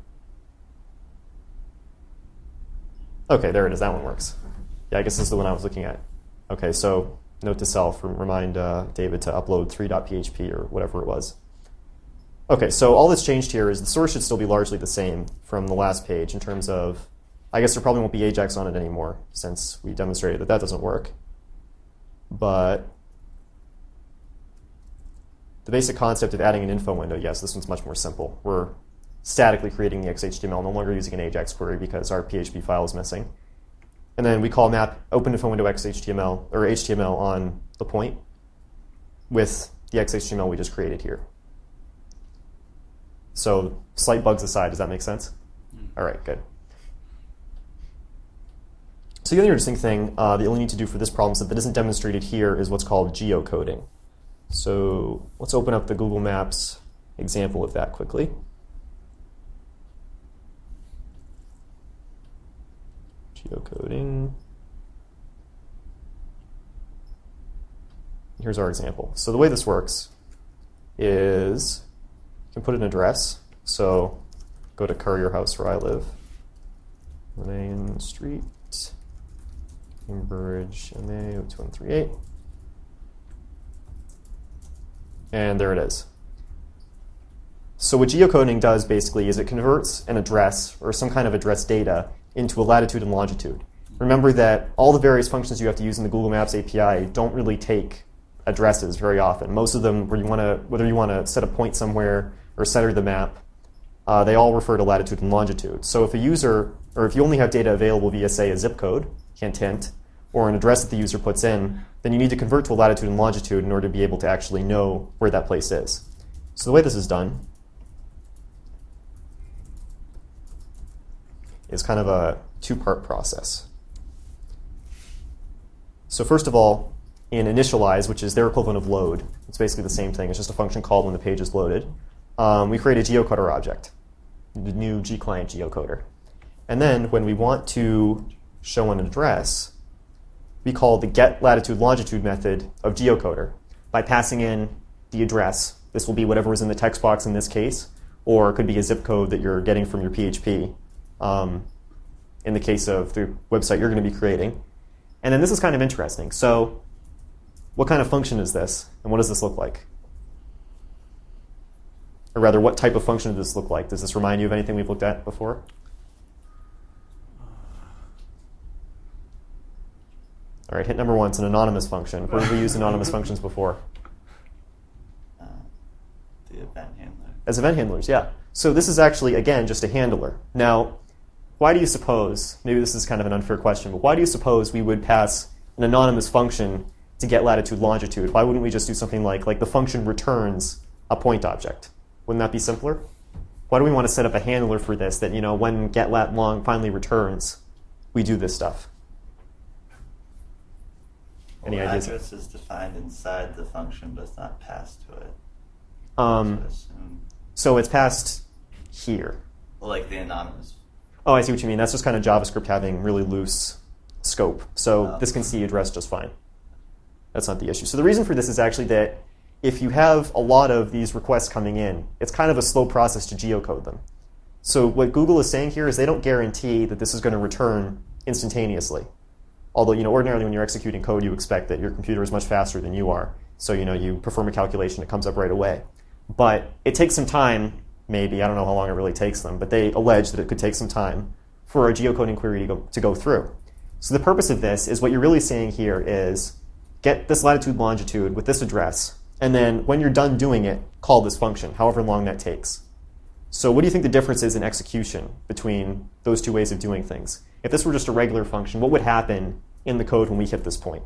Speaker 1: Okay, there it is. That one works. Yeah, I guess this is the one I was looking at. Okay, so note to self, remind David to upload 3.php or whatever it was. Okay, so all that's changed here is the source should still be largely the same from the last page in terms of, I guess there probably won't be Ajax on it anymore since we demonstrated that that doesn't work. But the basic concept of adding an info window, yes, this one's much more simple. We're statically creating the XHTML, no longer using an Ajax query because our PHP file is missing. And then we call map open info window XHTML or HTML on the point with the XHTML we just created here. So slight bugs aside, does that make sense? All right, good. So the other interesting thing that you'll need to do for this problem set that isn't demonstrated here is what's called geocoding. So let's open up the Google Maps example of that quickly. Geocoding. Here's our example. So the way this works is you can put an address. So go to Currier House where I live. Main Street, Cambridge, MA 2138. And there it is. So what geocoding does basically is it converts an address or some kind of address data into a latitude and longitude. Remember that all the various functions you have to use in the Google Maps API don't really take addresses very often. Most of them, whether you want to set a point somewhere or center the map, they all refer to latitude and longitude. So if a user, or if you only have data available via, say, a zip code, hint, or an address that the user puts in, then you need to convert to a latitude and longitude in order to be able to actually know where that place is. So the way this is done is kind of a two-part process. So first of all, in initialize, which is their equivalent of load, it's basically the same thing. It's just a function called when the page is loaded. We create a geocoder object, the new gclient geocoder. And then when we want to show an address, we call the getLatitudeLongitude method of geocoder by passing in the address. This will be whatever was in the text box in this case, or it could be a zip code that you're getting from your PHP in the case of the website you're going to be creating. And then this is kind of interesting. So what kind of function is this, and what does this look like? Or rather, what type of function does this look like? Does this remind you of anything we've looked at before? All right, hit number 1. It's an anonymous function. Where have we used anonymous functions before?
Speaker 2: The event handler.
Speaker 1: As event handlers, yeah. So this is actually, again, just a handler. Now, why do you suppose, maybe this is kind of an unfair question, but why do you suppose we would pass an anonymous function to get latitude, longitude? Why wouldn't we just do something like the function returns a point object? Wouldn't that be simpler? Why do we want to set up a handler for this that, when getLatLong finally returns, we do this stuff? Any ideas?
Speaker 2: Address is defined inside the function, but it's not passed to it.
Speaker 1: So it's passed here.
Speaker 2: Well, like the anonymous.
Speaker 1: Oh, I see what you mean. That's just kind of JavaScript having really loose scope. So this can see address just fine. That's not the issue. So the reason for this is actually that if you have a lot of these requests coming in, it's kind of a slow process to geocode them. So what Google is saying here is they don't guarantee that this is going to return instantaneously. Although, ordinarily when you're executing code, you expect that your computer is much faster than you are. So, you perform a calculation, it comes up right away. But it takes some time, maybe, I don't know how long it really takes them, but they allege that it could take some time for a geocoding query to go through. So the purpose of this is what you're really saying here is get this latitude, longitude with this address, and then when you're done doing it, call this function, however long that takes. So what do you think the difference is in execution between those two ways of doing things? If this were just a regular function, what would happen in the code when we hit this point?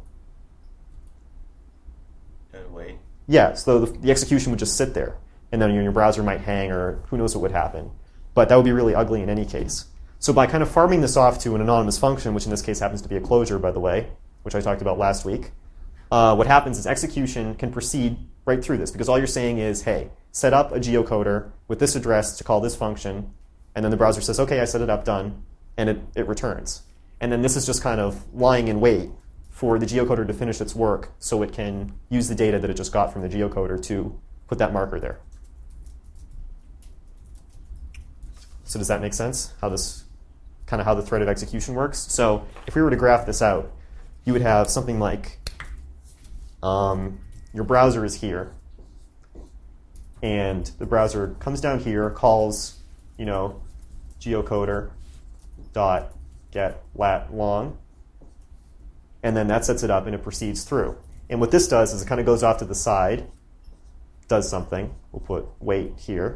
Speaker 2: Wait.
Speaker 1: Yeah, so the execution would just sit there, and then your browser might hang, or who knows what would happen. But that would be really ugly in any case. So by kind of farming this off to an anonymous function, which in this case happens to be a closure, by the way, which I talked about last week, what happens is execution can proceed right through this, because all you're saying is, hey, set up a geocoder with this address to call this function, and then the browser says, okay, I set it up, done, and it returns. And then this is just kind of lying in wait for the geocoder to finish its work so it can use the data that it just got from the geocoder to put that marker there. So does that make sense? How the thread of execution works? So if we were to graph this out, you would have something like your browser is here, and the browser comes down here, calls, geocoder dot get lat long, and then that sets it up and it proceeds through. And what this does is it kind of goes off to the side, does something. We'll put wait here,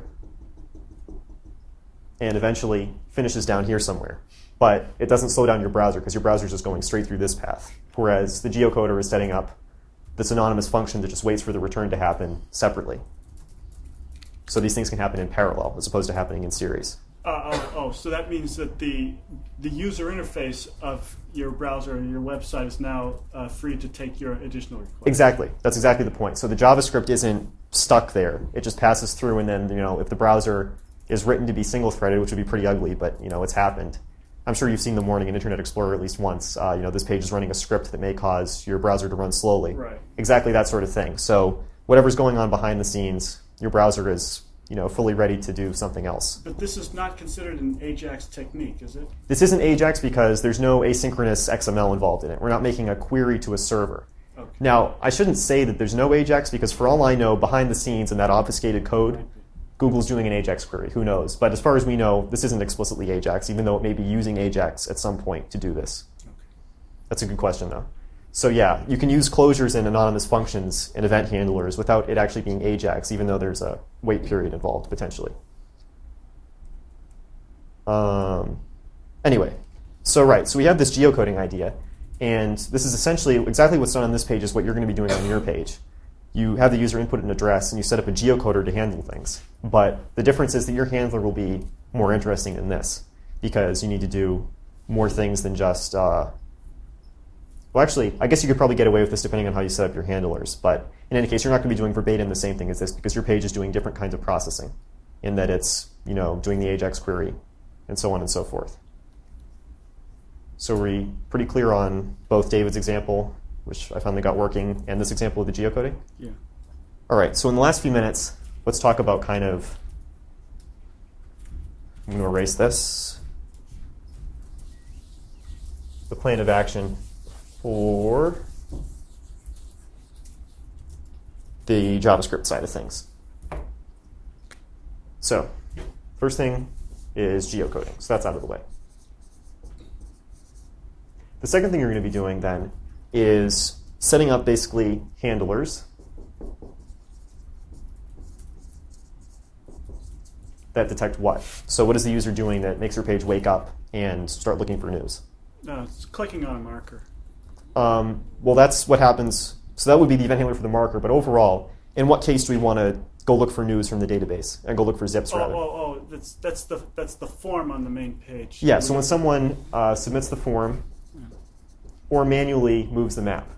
Speaker 1: and eventually finishes down here somewhere. But it doesn't slow down your browser because your browser is just going straight through this path, whereas the geocoder is setting up this anonymous function that just waits for the return to happen separately. So these things can happen in parallel as opposed to happening in series.
Speaker 3: So that means that the user interface of your browser and your website is now free to take your additional requests.
Speaker 1: Exactly. That's exactly the point. So the JavaScript isn't stuck there. It just passes through, and then if the browser is written to be single-threaded, which would be pretty ugly, but it's happened. I'm sure you've seen the warning in Internet Explorer at least once. This page is running a script that may cause your browser to run slowly.
Speaker 3: Right.
Speaker 1: Exactly that sort of thing. So whatever's going on behind the scenes, your browser is fully ready to do something else.
Speaker 3: But this is not considered an AJAX technique, is it?
Speaker 1: This isn't AJAX because there's no asynchronous XML involved in it. We're not making a query to a server.
Speaker 3: Okay.
Speaker 1: Now, I shouldn't say that there's no AJAX because for all I know, behind the scenes in that obfuscated code, Google's doing an AJAX query. Who knows? But as far as we know, this isn't explicitly AJAX, even though it may be using AJAX at some point to do this.
Speaker 3: Okay.
Speaker 1: That's a good question, though. So yeah, you can use closures and anonymous functions and event handlers without it actually being AJAX, even though there's a wait period involved, potentially. Anyway, so we have this geocoding idea, and this is essentially exactly what's done on this page is what you're going to be doing on your page. You have the user input an address, and you set up a geocoder to handle things. But the difference is that your handler will be more interesting than this, because you need to do more things than just... Well, actually, I guess you could probably get away with this depending on how you set up your handlers. But in any case, you're not going to be doing verbatim the same thing as this because your page is doing different kinds of processing in that it's, doing the AJAX query and so on and so forth. So are we pretty clear on both David's example, which I finally got working, and this example of the geocoding?
Speaker 3: Yeah.
Speaker 1: All right, so in the last few minutes, let's talk about I'm going to erase this. The plan of action for the JavaScript side of things. So, first thing is geocoding. So that's out of the way. The second thing you're going to be doing then is setting up basically handlers that detect what. So what is the user doing that makes your page wake up and start looking for news?
Speaker 3: It's clicking on a marker.
Speaker 1: Well, that's what happens. So that would be the event handler for the marker. But overall, in what case do we want to go look for news from the database and go look for zips rather?
Speaker 3: That's the form on the main page.
Speaker 1: Yeah. So when someone submits the form or manually moves the map.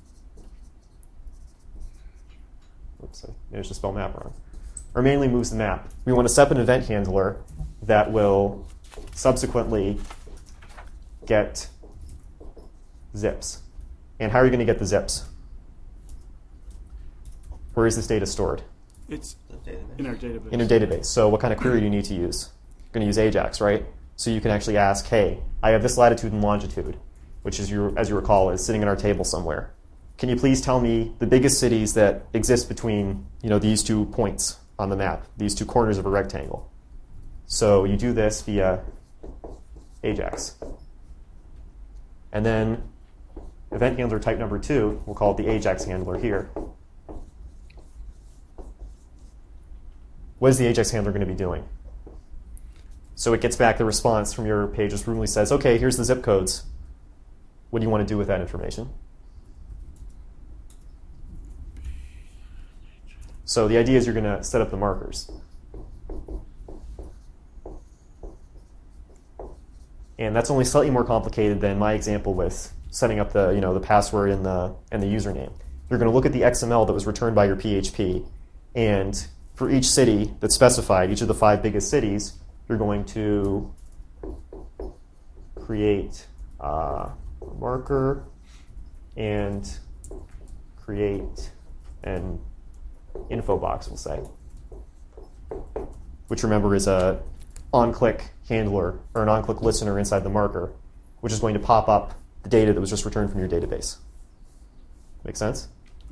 Speaker 1: Oops, I managed to spell map wrong. Or manually moves the map. We want to set up an event handler that will subsequently get zips. And how are you going to get the zips? Where is this data stored?
Speaker 3: It's
Speaker 2: The database.
Speaker 3: in our database.
Speaker 1: In your database. So what kind of query do you need to use? You're going to use Ajax, right? So you can actually ask, hey, I have this latitude and longitude, which is, as you recall, is sitting in our table somewhere. Can you please tell me the biggest cities that exist between these 2 points on the map, these 2 corners of a rectangle? So you do this via Ajax. And then event handler type number 2, we'll call it the Ajax handler here. What is the Ajax handler going to be doing? So it gets back the response from your page, just presumably says, okay, here's the zip codes. What do you want to do with that information? So the idea is you're going to set up the markers. And that's only slightly more complicated than my example with setting up the, the password and the username. You're going to look at the XML that was returned by your PHP, and for each city that's specified, each of the 5 biggest cities, you're going to create a marker and create an info box, we'll say, which remember is a on-click handler or an on-click listener inside the marker, which is going to pop up the data that was just returned from your database. Make sense?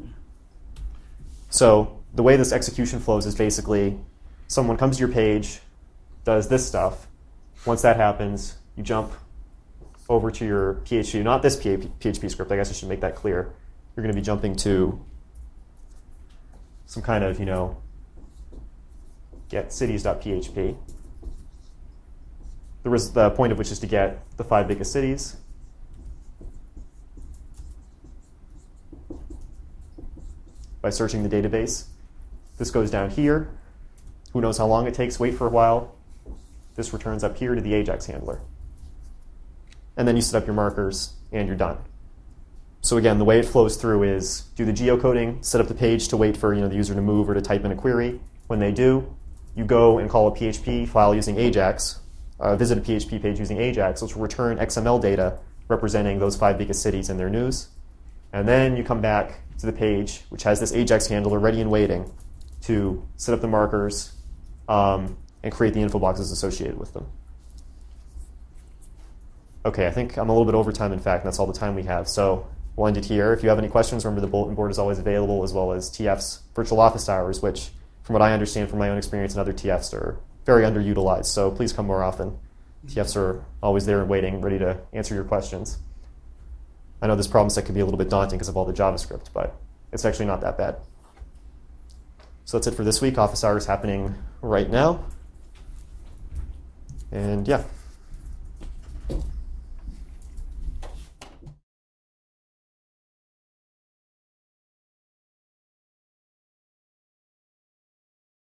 Speaker 1: So the way this execution flows is basically someone comes to your page, does this stuff. Once that happens, you jump over to your PHP, not this PHP script, I guess I should make that clear. You're going to be jumping to some kind of, get cities.php. The point of which is to get the 5 biggest cities. By searching the database. This goes down here. Who knows how long it takes? Wait for a while. This returns up here to the Ajax handler. And then you set up your markers, and you're done. So again, the way it flows through is do the geocoding, set up the page to wait for the user to move or to type in a query. When they do, you go and call a PHP file using Ajax, visit a PHP page using Ajax, which will return XML data representing those 5 biggest cities and their news. And then you come back to the page, which has this Ajax handler ready and waiting to set up the markers and create the info boxes associated with them. Okay, I think I'm a little bit over time, in fact, and that's all the time we have. So we'll end it here. If you have any questions, remember the bulletin board is always available, as well as TF's virtual office hours, which, from what I understand from my own experience and other TFs, are very underutilized. So please come more often. TFs are always there and waiting, ready to answer your questions. I know this problem set can be a little bit daunting because of all the JavaScript, but it's actually not that bad. So that's it for this week. Office hours happening right now. And yeah.